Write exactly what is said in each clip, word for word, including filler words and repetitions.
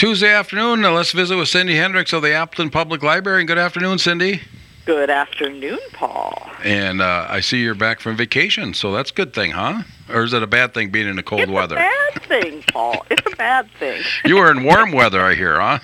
Tuesday afternoon, uh, let's visit with Cindy Hendricks of the Appleton Public Library. And good afternoon, Cindy. Good afternoon, Paul. And uh, I see you're back from vacation, so that's a good thing, huh? Or is it a bad thing being in the cold it's weather? It's a bad thing, Paul. It's a bad thing. You were in warm weather, I hear, huh?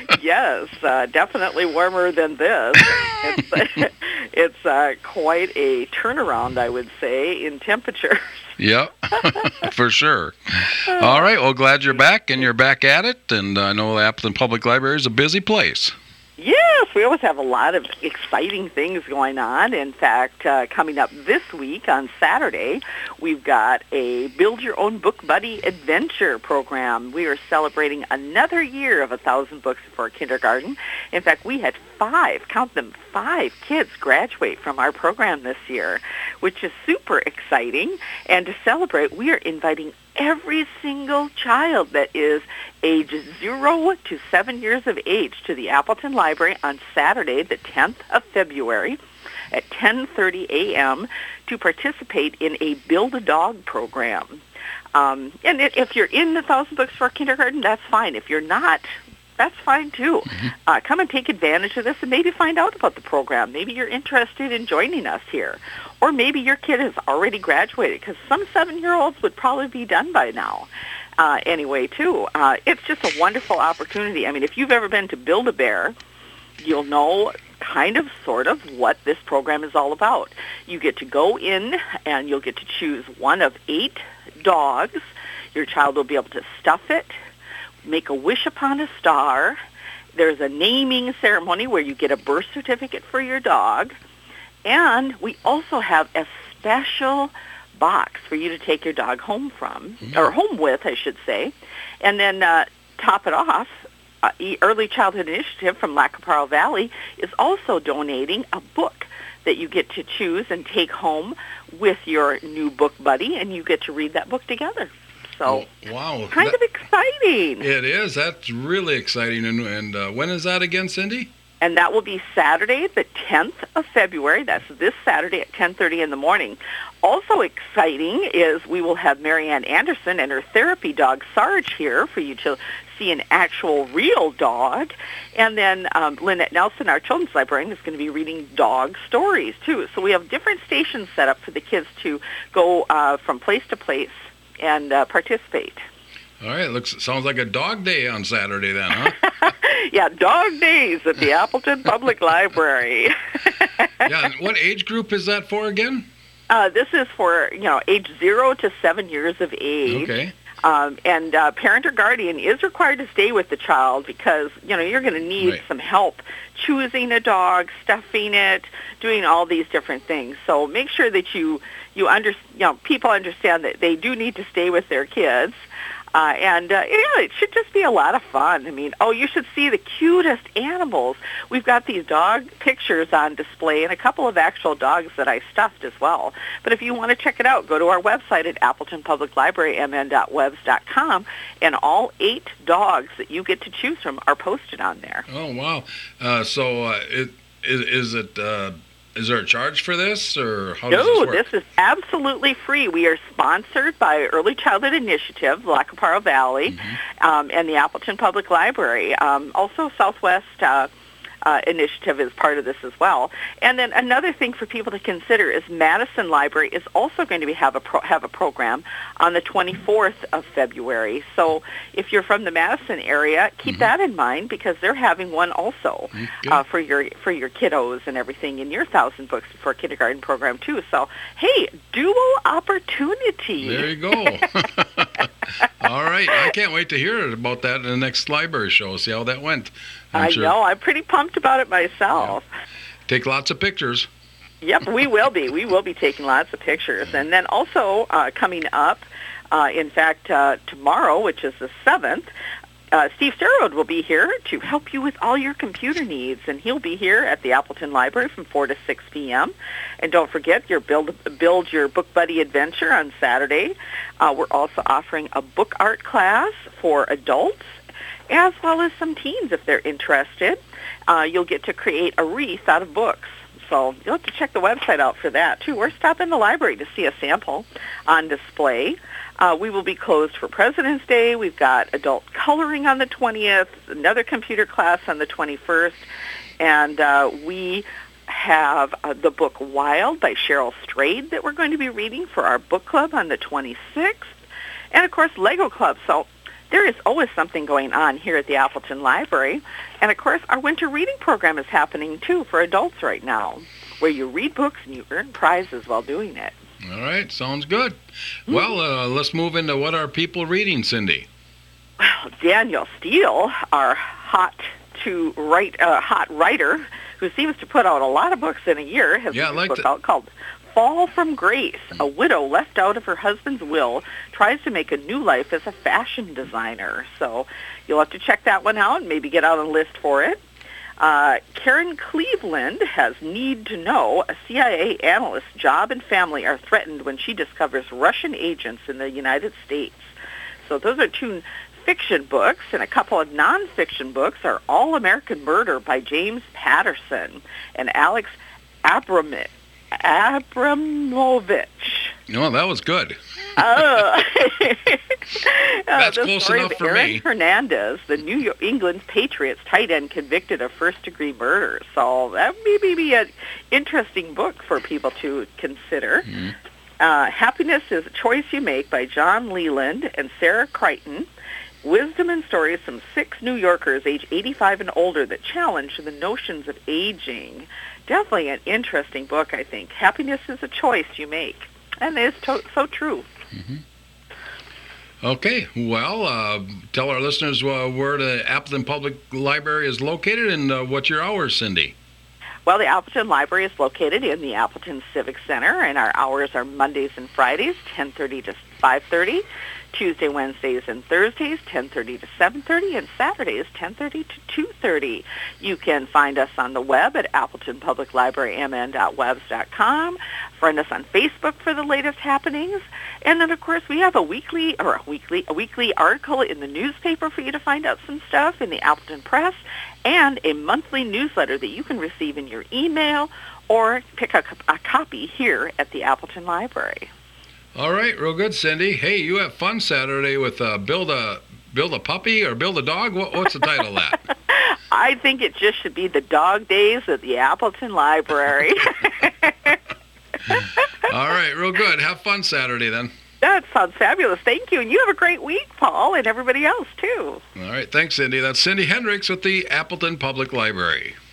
Yes, uh, definitely warmer than this. It's, it's uh, quite a turnaround, I would say, in temperatures. Yep, for sure. All right, well, glad you're back, and you're back at it, and I know the Appleton Public Library is a busy place. Yes, we always have a lot of exciting things going on. In fact, uh, coming up this week on Saturday, we've got a Build Your Own Book Buddy Adventure program. We are celebrating another year of a thousand books for kindergarten. In fact, we had five, count them, five kids graduate from our program this year, which is super exciting. And to celebrate, we are inviting every single child that is age zero to seven years of age to the Appleton Library on Saturday, the tenth of February at ten thirty a.m. to participate in a Build-A-Dog program. Um, and if you're in the Thousand Books for Kindergarten, that's fine. If you're not, that's fine too. Mm-hmm. Uh, come and take advantage of this and maybe find out about the program. Maybe you're interested in joining us here. Or maybe your kid has already graduated, because some seven-year-olds would probably be done by now. Uh, anyway, too, uh, it's just a wonderful opportunity. I mean, if you've ever been to Build-A-Bear, you'll know kind of, sort of, what this program is all about. You get to go in, and you'll get to choose one of eight dogs. Your child will be able to stuff it, make a wish upon a star. There's a naming ceremony where you get a birth certificate for your dog. And we also have a special box for you to take your dog home from, mm-hmm. or home with, I should say. And then uh, top it off, uh, Early Childhood Initiative from Lacaparo Valley is also donating a book that you get to choose and take home with your new book buddy, and you get to read that book together. So, oh, wow. kind that, of exciting. It is. That's really exciting. And, and uh, when is that again, Cindy? And that will be Saturday, the tenth of February. That's this Saturday at ten thirty in the morning. Also exciting is we will have Marianne Anderson and her therapy dog, Sarge, here for you to see an actual real dog. And then um, Lynette Nelson, our children's librarian, is going to be reading dog stories, too. So we have different stations set up for the kids to go uh, from place to place and uh, participate. All right, looks sounds like a dog day on Saturday then, huh? Yeah, dog days at the Appleton Public Library. Yeah, and what age group is that for again? Uh, this is for, you know, age zero to seven years of age. Okay. Um, and uh, parent or guardian is required to stay with the child because, you know, you're going to need right. some help choosing a dog, stuffing it, doing all these different things. So make sure that you, you, under, you know, people understand that they do need to stay with their kids. Uh, and, uh, yeah, it should just be a lot of fun. I mean, oh, you should see the cutest animals. We've got these dog pictures on display and a couple of actual dogs that I stuffed as well. But if you want to check it out, go to our website at appleton public library m n dot webs dot com, and all eight dogs that you get to choose from are posted on there. Oh, wow. Uh, so uh, it, is, is it... Uh Is there a charge for this, or how does no, this work? No, this is absolutely free. We are sponsored by Early Childhood Initiative, Lacaparo Valley, mm-hmm. um, and the Appleton Public Library. Um, also, Southwest uh, uh, Initiative is part of this as well. And then another thing for people to consider is Madison Library is also going to be, have a pro, have a program on the twenty-fourth of February. So if you're from the Madison area, keep mm-hmm. that in mind because they're having one also mm-hmm. uh, for your for your kiddos and everything in your Thousand Books for Kindergarten program too. So hey, dual opportunity. There you go. All right, I can't wait to hear about that in the next library show. See how that went. I'm I sure. know. I'm pretty pumped about it myself. Yeah. Take lots of pictures. Yep, we will be. We will be taking lots of pictures. And then also uh, coming up, uh, in fact, uh, tomorrow, which is the seventh, uh, Steve Sarrode will be here to help you with all your computer needs. And he'll be here at the Appleton Library from four to six p.m. And don't forget your Build, build Your Book Buddy Adventure on Saturday. Uh, we're also offering a book art class for adults as well as some teens if they're interested. Uh, you'll get to create a wreath out of books. So you'll have to check the website out for that, too. Or stop in the library to see a sample on display. Uh, we will be closed for President's Day. We've got adult coloring on the twentieth, another computer class on the twenty-first, and uh, we have uh, the book Wild by Cheryl Strayed that we're going to be reading for our book club on the twenty-sixth, and of course Lego Club. So there is always something going on here at the Appleton Library, and of course our winter reading program is happening too for adults right now, where you read books and you earn prizes while doing it. All right, sounds good. Mm-hmm. Well, uh, let's move into what are people reading, Cindy? Well, Daniel Steele, our hot to write, uh, hot writer, who seems to put out a lot of books in a year, has yeah, a like book to... out called Fall from Grace. A widow left out of her husband's will tries to make a new life as a fashion designer. So you'll have to check that one out and maybe get out a list for it. Uh, Karen Cleveland has Need to Know. A C I A analyst's job and family are threatened when she discovers Russian agents in the United States. So those are two fiction books, and a couple of nonfiction books are All American Murder by James Patterson and Alex Abram- Abramovich. No, that was good. Oh. That's uh, close story enough of for Aaron me. Hernandez, the New York England Patriots tight end convicted of first-degree murder. So that may be an interesting book for people to consider. Mm-hmm. Uh, Happiness is a Choice You Make by John Leland and Sarah Crichton. Wisdom and stories from six New Yorkers age eighty-five and older that challenge the notions of aging. Definitely an interesting book, I think. Happiness is a choice you make. And it's to- so true. Mm-hmm. Okay, well, uh, tell our listeners uh, where the Appleton Public Library is located and uh, what's your hours, Cindy? Well, the Appleton Library is located in the Appleton Civic Center, and our hours are Mondays and Fridays, ten thirty to five thirty, Tuesday, Wednesdays, and Thursdays, ten thirty to seven thirty, and Saturdays, ten thirty to two thirty. You can find us on the web at appleton public library m n dot webs dot com. Friend us on Facebook for the latest happenings. And then, of course, we have a weekly or a weekly a weekly article in the newspaper for you to find out some stuff in the Appleton Press, and a monthly newsletter that you can receive in your email or pick a, a copy here at the Appleton Library. All right, real good, Cindy. Hey, you have fun Saturday with uh, Build a Build a Puppy or Build a Dog? What, what's the title of that? I think it just should be the Dog Days at the Appleton Library. All right, real good. Have fun Saturday then. That sounds fabulous. Thank you. And you have a great week, Paul, and everybody else, too. All right, thanks, Cindy. That's Cindy Hendricks with the Appleton Public Library.